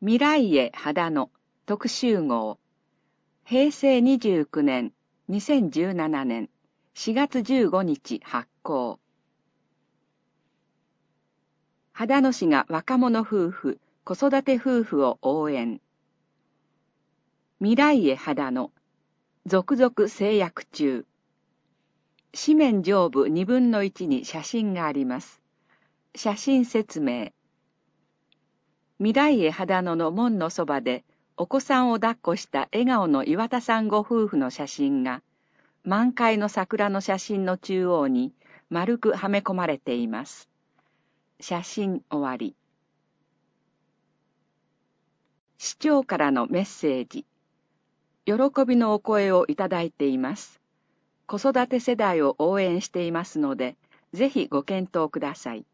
未来へ秦野特集号平成29年2017年4月15日発行。秦野市が若者夫婦、子育て夫婦を応援。未来へ秦野続々制約中。紙面上部2分の1に写真があります。写真説明。未来へ秦野の門のそばでお子さんを抱っこした笑顔の岩田さんご夫婦の写真が満開の桜の写真の中央に丸くはめ込まれています。写真終わり。市長からのメッセージ。喜びのお声をいただいています。子育て世代を応援していますので、ぜひご検討ください。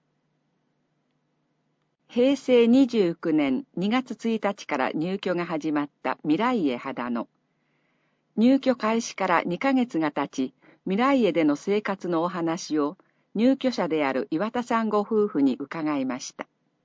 平成29年2月1日から入居が始まった未来へ秦野。入居開始から2ヶ月が経ち、未来へでの生活のお話を入居者である岩田さんご夫婦に伺いました。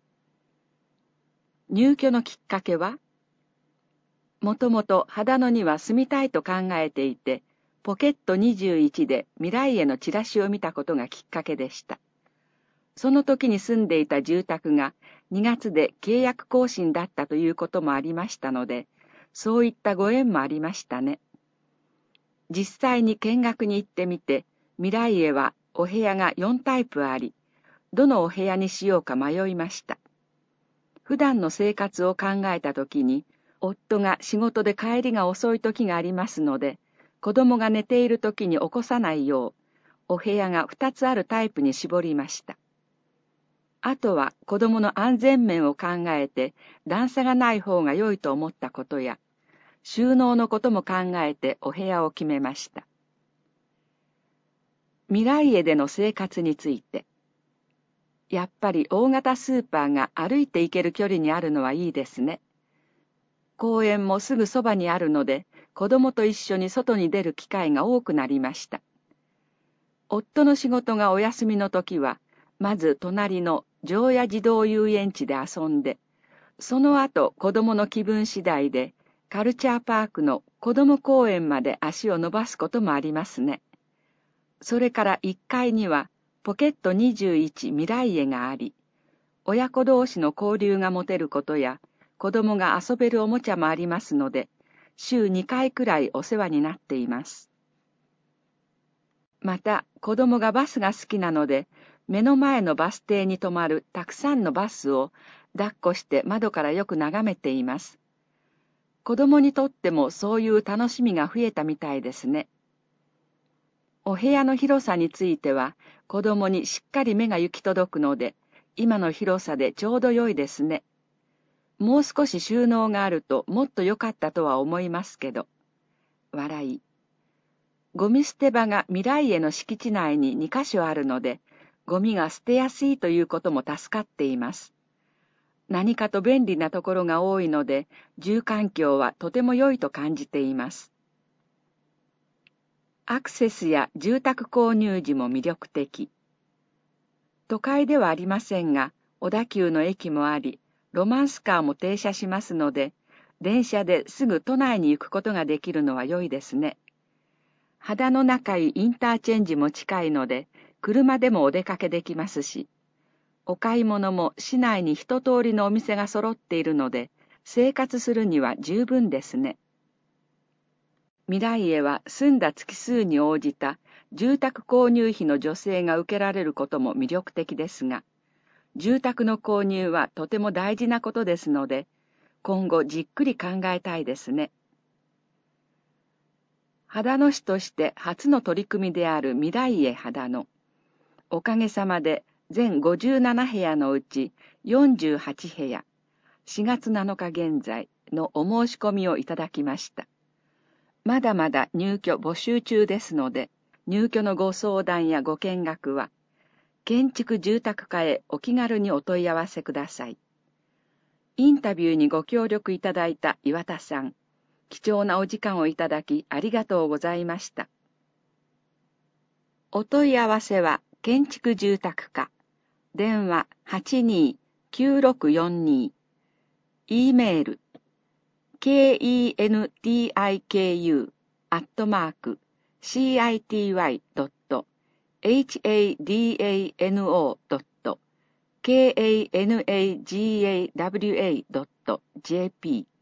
入居のきっかけは、もともと秦野には住みたいと考えていて、ポケット21で未来へのチラシを見たことがきっかけでした。その時に住んでいた住宅が2月で契約更新だったということもありましたので、そういったご縁もありましたね。実際に見学に行ってみて、未来へはお部屋が4タイプあり、どのお部屋にしようか迷いました。普段の生活を考えた時に、夫が仕事で帰りが遅い時がありますので、子供が寝ている時に起こさないよう、お部屋が2つあるタイプに絞りました。あとは子供の安全面を考えて段差がない方が良いと思ったことや、収納のことも考えてお部屋を決めました。未来へでの生活について。やっぱり大型スーパーが歩いて行ける距離にあるのはいいですね。公園もすぐそばにあるので、子供と一緒に外に出る機会が多くなりました。夫の仕事がお休みの時は、まず隣の常夜児童遊園地で遊んで、その後子供の気分次第でカルチャーパークの子供公園まで足を伸ばすこともありますね。それから1階にはポケット21未来へがあり、親子同士の交流が持てることや子供が遊べるおもちゃもありますので、週2回くらいお世話になっています。また子供がバスが好きなので、目の前のバス停に止まるたくさんのバスを抱っこして窓からよく眺めています。子供にとってもそういう楽しみが増えたみたいですね。お部屋の広さについては子供にしっかり目が行き届くので、今の広さでちょうど良いですね。もう少し収納があるともっと良かったとは思いますけど。笑い。ゴミ捨て場が未来への敷地内に2カ所あるので、ゴミが捨てやすいということも助かっています。何かと便利なところが多いので、住環境はとても良いと感じています。アクセスや住宅購入時も魅力的。都会ではありませんが、小田急の駅もあり、ロマンスカーも停車しますので、電車ですぐ都内に行くことができるのは良いですね。秦野中井インターチェンジも近いので、車でもお出かけできますし、お買い物も市内に一通りのお店が揃っているので、生活するには十分ですね。未来へは住んだ月数に応じた住宅購入費の助成が受けられることも魅力的ですが、住宅の購入はとても大事なことですので、今後じっくり考えたいですね。秦野市として初の取り組みである未来へ秦野。おかげさまで全57部屋のうち48部屋、4月7日現在のお申し込みをいただきました。まだまだ入居募集中ですので、入居のご相談やご見学は、建築住宅課へお気軽にお問い合わせください。インタビューにご協力いただいた岩田さん、貴重なお時間をいただきありがとうございました。お問い合わせは建築住宅課、電話82-9642、 E メール kentiku@city.hadano.kanagawa.jp